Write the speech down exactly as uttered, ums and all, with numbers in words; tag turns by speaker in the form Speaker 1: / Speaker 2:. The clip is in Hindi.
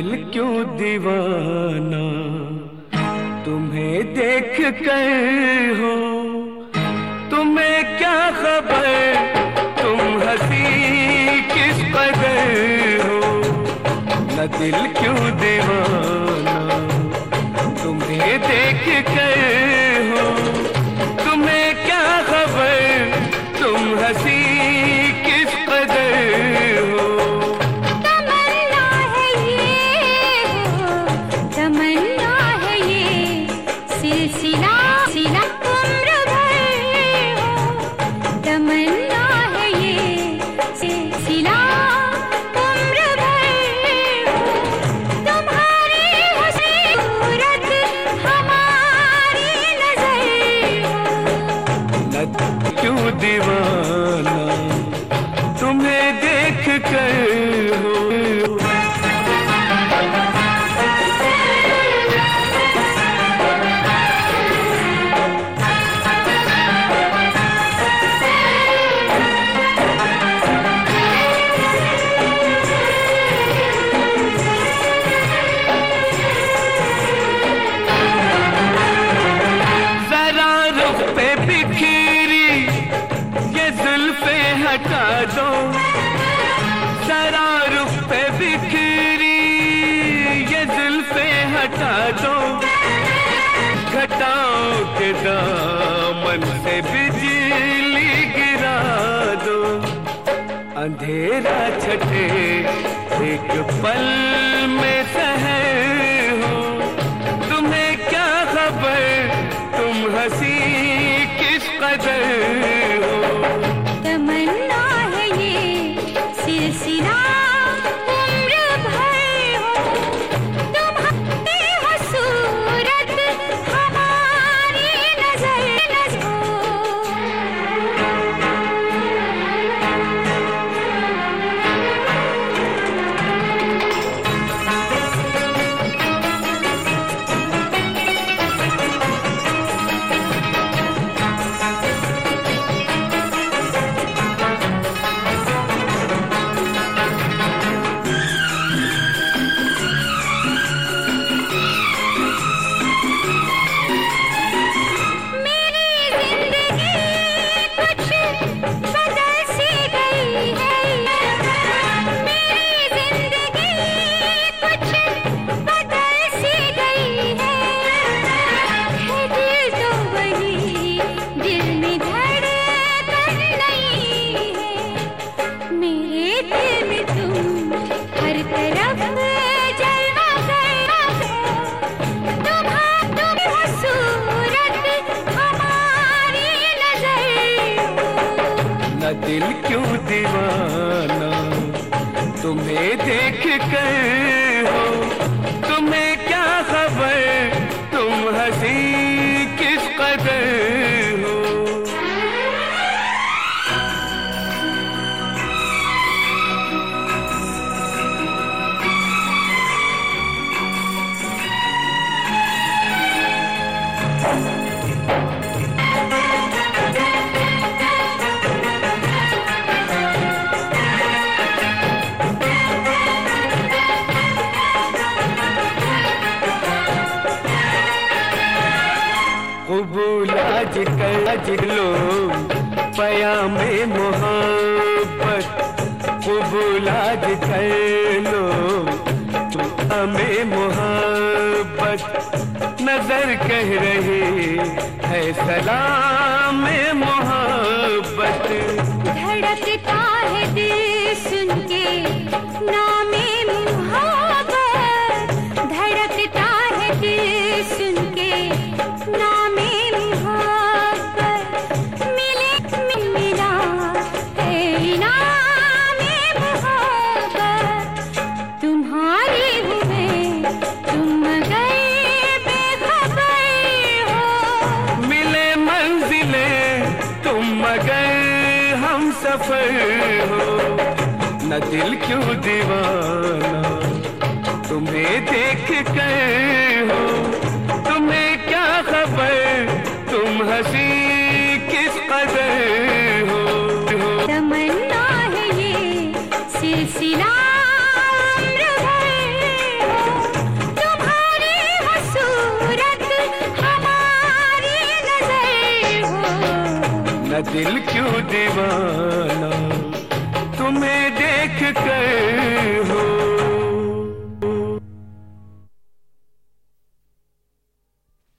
Speaker 1: दिल क्यों दीवाना तुम्हें देख कर हो, तुम्हें क्या खबर तुम हंसी किस कदर हो। न दिल क्यों दीवाना तुम्हें देख कर हो, तुम्हें क्या खबर तुम हंसी किस कदर हो।
Speaker 2: तमन्ना है ये हो, तमन्ना है ये सिलसिला सिला उम्र भर हो। तमन्ना है ये सिलसिला उम्र भर हो। तुम्हारी हंसी सूरत हमारी नजर हो।
Speaker 1: न क्यों दीवाना तुम्हें देख कर हो। जरा रुख पे बिखरी ये जुल्फे हटा दो, जरा रुख पे बिखरी ये जुल्फे हटा दो। घटाओं के दामन से बिजली गिरा दो, अंधेरा छटे एक पल में शहर हो। तुम्हें क्या खबर तुम हंसी किस कदर हो।
Speaker 2: तमन्ना है ये सिलसिला उम्र भर हो। तुम्हारी हो सूरत हमारी नजर नजर हो।
Speaker 1: दिल क्यों दीवाना तुम्हें देख कर हो, तुम्हें क्या खबर तुम हंसी किस कदर हो। कबूल आज कर आज लो पयामे मोहब्बत, कबूल आज कर लो पयामे मोहब्बत। नजर कह रही है सलाम मोहब्बत।
Speaker 2: धड़कता है दिल सुन के नामे मोहब्बत। धड़कता है दिल सुन के नामे मोहब्बत। मिले मिला है नामे मोहब्बत। तुम्हारी हूँ मैं तुम मगर बेखबर हो।
Speaker 1: मिले मंजिले तुम मगर हम सफर हो। न दिल क्यों दीवाना तुम्हें देख कर हो, तुम्हें क्या खबर तुम हंसी किस कदर हो।
Speaker 2: तमन्ना है ये सिलसिला उम्र भर हो।
Speaker 1: न दिल क्यों दीवाना, तुम्हें देख कर